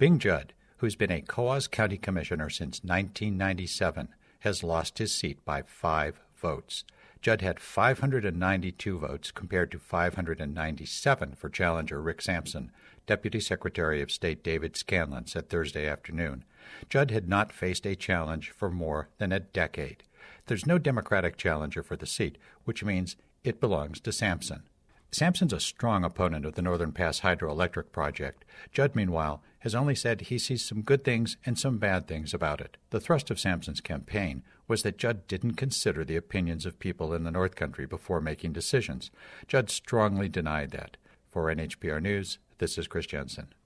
Bing Judd, who's been a Coos County Commissioner since 1997, has lost his seat by 5 votes. Judd had 592 votes compared to 597 for challenger Rick Sampson. Deputy Secretary of State David Scanlon said Thursday afternoon. Judd had not faced a challenge for more than a decade. There's no Democratic challenger for the seat, which means it belongs to Sampson. Sampson's a strong opponent of the Northern Pass hydroelectric project. Judd, meanwhile, has only said he sees some good things and some bad things about it. The thrust of Sampson's campaign was that Judd didn't consider the opinions of people in the North Country before making decisions. Judd strongly denied that. For NHPR News, this is Chris Jensen.